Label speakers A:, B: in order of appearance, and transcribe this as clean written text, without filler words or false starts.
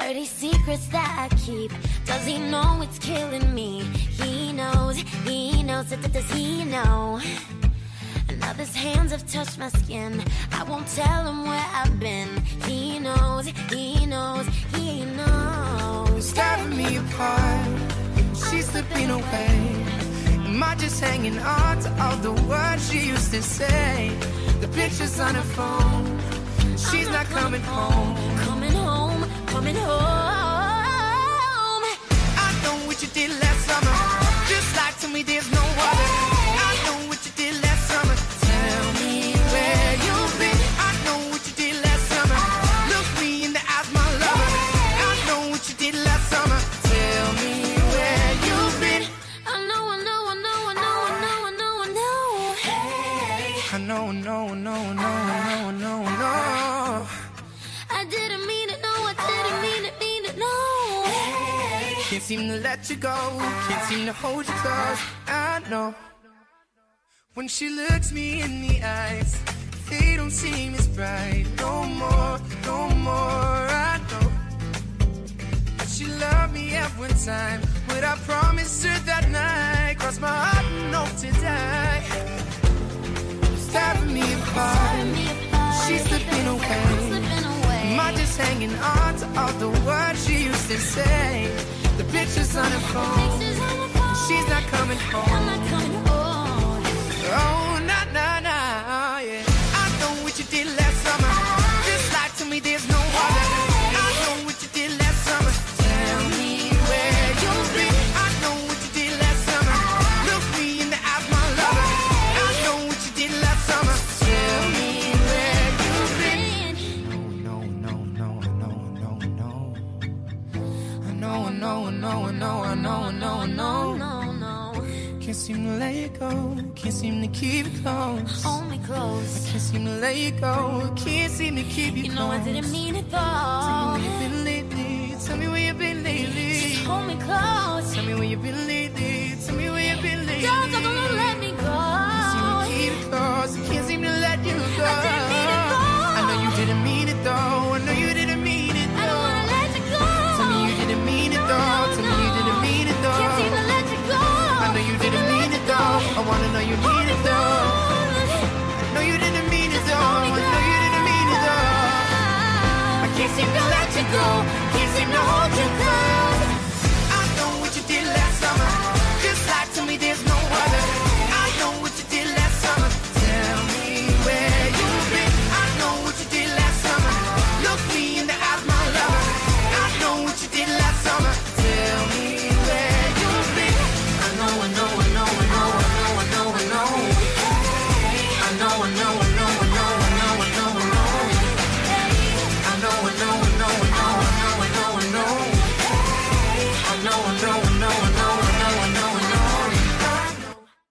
A: Dirty secrets that I keep. Does he know it's killing me? He knows, does he know? Another's hands have touched my skin. I won't tell him where I've been. He knows, he knows.
B: It's tearing me apart. She's slipping away. Am I just hanging on to all the words she used to say? The pictures on her phone. She's not coming home.
A: Coming home.
B: I know what you did last summer. Just like to me there's no other. I know what you did last summer. Tell me where you've been. I know what you did last summer. Look me in the eyes, my lover. I know what you did last summer. Tell me where you've been.
A: I know. Hey.
B: I know.
A: I didn't mean it, no, I didn't mean it, no. Hey.
B: Can't seem to let you go. Can't seem to hold you close. I know. When she looks me in the eyes, they don't seem as bright. No more. I know. She loved me at one time, but I promised her that night. Cross my heart and hope to die. It's tearing me apart. She's slipping away. Am I just hanging on to all the words she used to say? The pictures on her phone. She's not coming home. Oh, nah, yeah. I know what you did last summer. Just like to me there's no other. I know what you did last summer. Tell me where you've been. I know what you did last summer. Look me in the eyes, my lover. I know what you did last summer. Tell me where you've been. No. Can't seem to let you go. Can't seem to keep it close.
A: Hold me close.
B: I can't seem to let you go. Can't seem to keep you close.
A: You know I didn't mean it though.
B: Tell me where you've been lately. Tell me where you've been lately.
A: Just hold me close.
B: Tell me where you've been lately. Tell me where you've been lately.
A: Don't let me go.
B: Can't seem to keep it close. I can't seem to let you go.
A: I didn't mean it though.
B: I know you didn't mean it though. I know you didn't mean it though.
A: I don't wanna let you go.
B: Tell me you didn't mean it though. Tell me you didn't mean it though.
A: Can't seem to let you go.
B: I know you didn't mean it though. I wanna know you mean it though. I know you didn't mean it though. I know you didn't mean it though. I can't seem to let you go. Can't seem to hold you close.